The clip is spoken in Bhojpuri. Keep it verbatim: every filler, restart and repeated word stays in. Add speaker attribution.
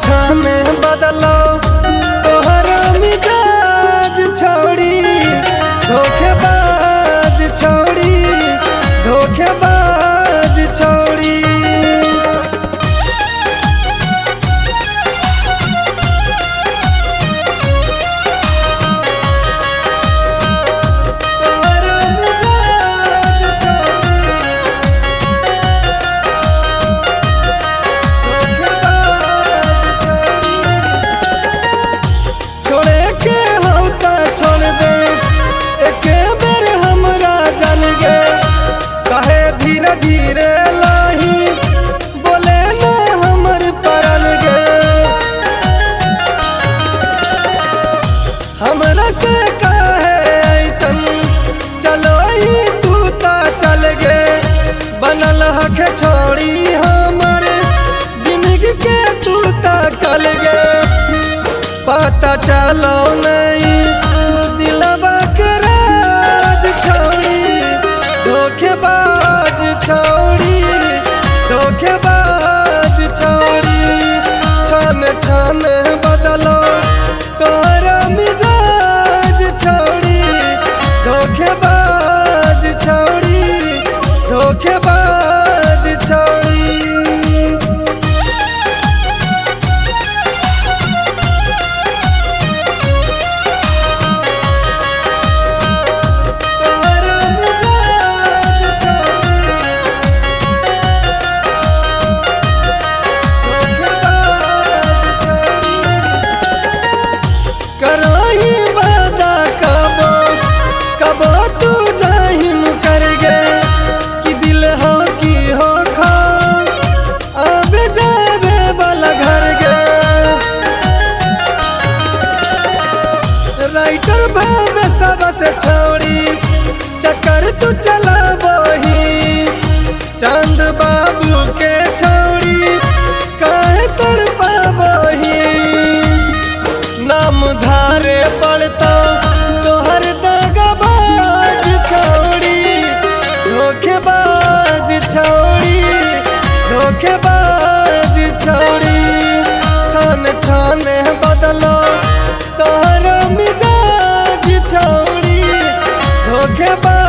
Speaker 1: छान बदलो तोहरा मिजाज छोड़ी, धोखेबाज छोड़ी, धोखेबाज छोड़ी। तोहरा मिजाज छोड़ी, धोखेबाज छोड़ी। छोड़े के होता छोड़ दे एके बेर हमरा जान गे, काहे धीरे धीरे लाही बोले ना हमर परन गे। हमरा से काहे ऐसन चलो ही तू ता चल गे, बनल हक छोड़ी हमर जिंदगी के तू ता कल गे। पता चलो नहीं दिलवा के राज छोड़ी, धोखेबाज छोड़ी, धोखेबाज छोड़ी। छान छान बदलो तोहरा मिजाज छोड़ी, धोखेबाज छोड़ी, धोखेबाज छोड़ी। कराही वादा कबो कबो तू जाहिम कर गे, कि दिल हो की हो खा अब जावे वाला घर गे। राइटर भावे सबसे छोड़ी चक्कर तू चला बोही, चांद बाबू के छोड़ी काहे तड़पा बोही। नाम धारे पड़ता तोहर दगाबाज छोड़ी, धोखेबाज छोड़ी, धोखेबाज छोड़ी। छान छान बदलो तोहर मिजाज छोड़ी, धोखेबाज